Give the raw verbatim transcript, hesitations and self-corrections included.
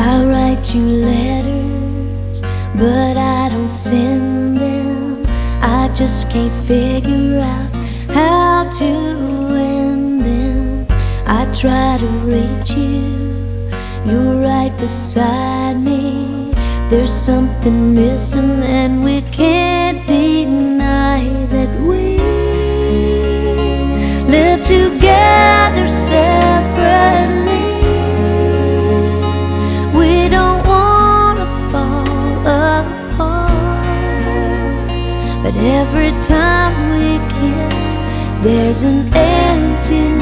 I write you letters, but I don't send them. I just can't figure out how to end them. I try to reach you, you're right beside me. There's something missing and we can't deny that we live together separately. We don't wanna fall apart, but every time we kiss, there's an emptiness